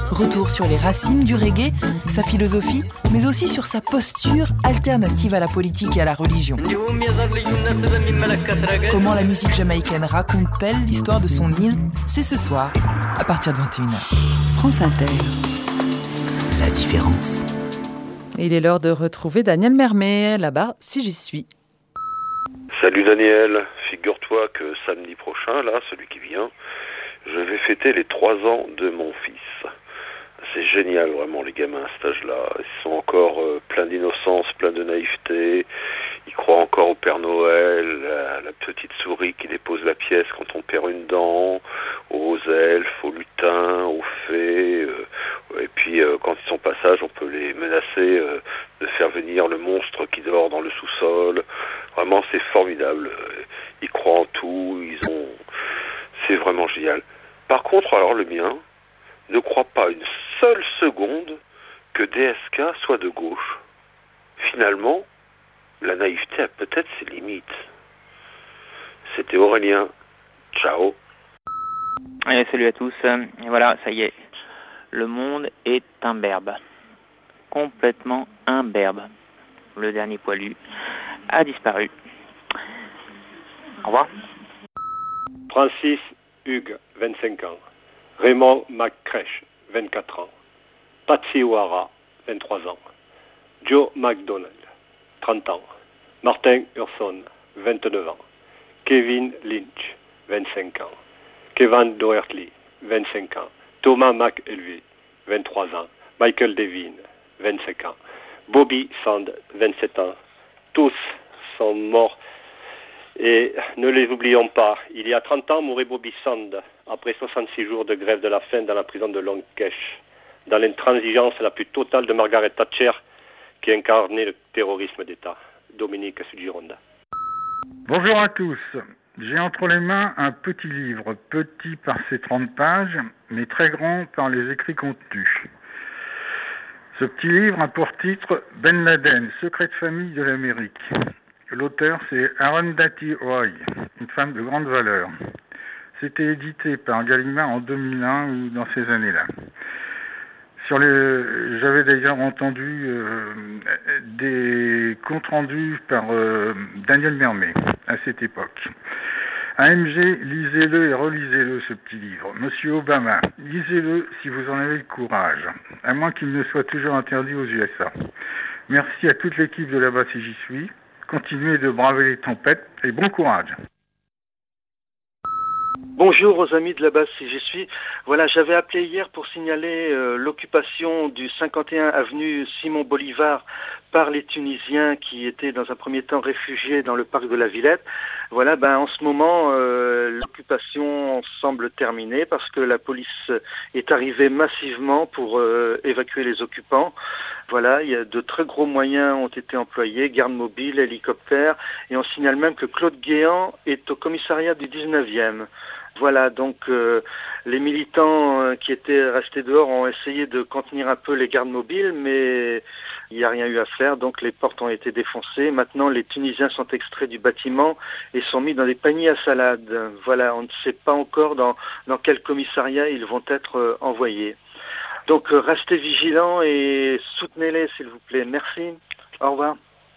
Retour sur les racines du reggae, sa philosophie, mais aussi sur sa posture alternative à la politique et à la religion. Comment la musique jamaïcaine raconte-t-elle l'histoire de son île? C'est ce soir, à partir de 21h. France Inter. La différence. Il est l'heure de retrouver Daniel Mermet, là-bas, si j'y suis. Salut Daniel, figure-toi que samedi prochain, là, celui qui vient, je vais fêter les 3 ans de mon fils. C'est génial vraiment les gamins à cet âge-là, ils sont encore pleins d'innocence, pleins de naïveté, ils croient encore au Père Noël, à la petite souris qui dépose la pièce quand on perd une dent, aux elfes, aux lutins, aux fées, et puis quand ils sont passage on peut les menacer de faire venir le monstre qui dort dans le sous-sol. Vraiment c'est formidable, ils croient en tout, c'est vraiment génial. Par contre alors le mien ne croit pas une seule seconde que DSK soit de gauche. Finalement, la naïveté a peut-être ses limites. C'était Aurélien. Ciao. Allez, salut à tous. Et voilà, ça y est. Le monde est imberbe. Complètement imberbe. Le dernier poilu a disparu. Au revoir. Francis Hugues, 25 ans. Raymond McCrèche, 24 ans. Patsy Ouara, 23 ans. Joe McDonald, 30 ans. Martin Urson, 29 ans. Kevin Lynch, 25 ans. Kevin Doherty, 25 ans. Thomas McElvey, 23 ans. Michael Devine, 25 ans. Bobby Sand, 27 ans. Tous sont morts. Et ne les oublions pas, il y a 30 ans mourait Bobby Sand, après 66 jours de grève de la faim dans la prison de Long Kesh, dans l'intransigeance la plus totale de Margaret Thatcher, qui incarnait le terrorisme d'État. Dominique Sudgironda. Bonjour à tous. J'ai entre les mains un petit livre, petit par ses 30 pages, mais très grand par les écrits contenus. Ce petit livre a pour titre Ben Laden, secret de famille de l'Amérique. L'auteur, c'est Arundhati Roy, une femme de grande valeur. C'était édité par Gallimard en 2001 ou dans ces années-là. J'avais d'ailleurs entendu des comptes rendus par Daniel Mermet à cette époque. AMG, lisez-le et relisez-le, ce petit livre. Monsieur Obama, lisez-le si vous en avez le courage, à moins qu'il ne soit toujours interdit aux USA. Merci à toute l'équipe de là-bas si j'y suis. Continuez de braver les tempêtes et bon courage. Bonjour aux amis de la base si j'y suis. Voilà, j'avais appelé hier pour signaler l'occupation du 51 avenue Simon Bolivar par les Tunisiens qui étaient dans un premier temps réfugiés dans le parc de la Villette. Voilà, en ce moment, l'occupation semble terminée parce que la police est arrivée massivement pour évacuer les occupants. Voilà, il y a de très gros moyens ont été employés, garde mobile, hélicoptères, et on signale même que Claude Guéant est au commissariat du 19e. Voilà, donc les militants qui étaient restés dehors ont essayé de contenir un peu les gardes mobiles, mais il n'y a rien eu à faire, donc les portes ont été défoncées. Maintenant, les Tunisiens sont extraits du bâtiment et sont mis dans des paniers à salade. Voilà, on ne sait pas encore dans quel commissariat ils vont être envoyés. Donc restez vigilants et soutenez-les s'il vous plaît. Merci. Au revoir.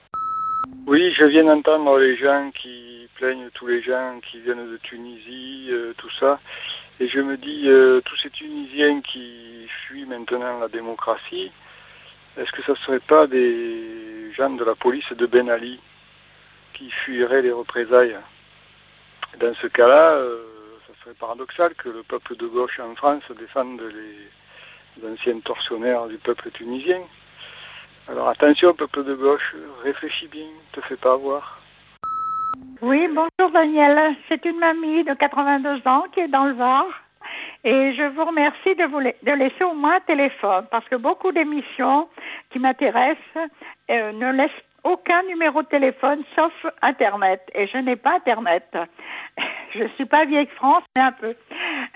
Oui, je viens d'entendre les gens qui plaignent, tous les gens qui viennent de Tunisie, tout ça. Et je me dis, tous ces Tunisiens qui fuient maintenant la démocratie, est-ce que ça ne serait pas des gens de la police de Ben Ali qui fuiraient les représailles? Dans ce cas-là, ça serait paradoxal que le peuple de gauche en France défende les anciens tortionnaires du peuple tunisien. Alors attention, peuple de gauche, réfléchis bien, ne te fais pas avoir. Oui, bonjour Daniel, c'est une mamie de 82 ans qui est dans le Var. Et je vous remercie de laisser au moins un téléphone, parce que beaucoup d'émissions qui m'intéressent ne laissent aucun numéro de téléphone, sauf Internet. Et je n'ai pas Internet. Je ne suis pas vieille France, mais un peu.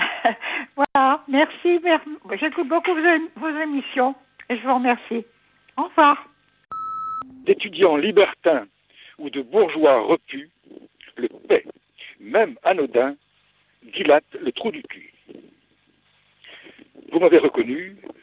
Voilà, merci. J'écoute beaucoup vos émissions et je vous remercie. Au revoir. D'étudiants libertins ou de bourgeois repus, le paix, même anodin, dilate le trou du cul. Vous m'avez reconnu,